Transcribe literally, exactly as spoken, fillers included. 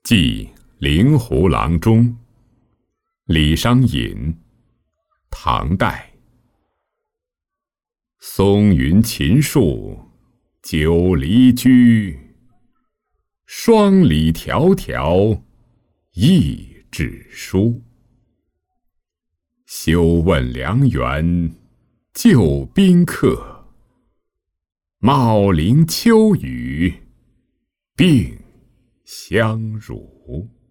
寄灵狐郎中，李商隐，唐代。松云秦树久离居，双鲤迢迢一纸书。休问良缘旧宾客，茂陵秋雨病相濡。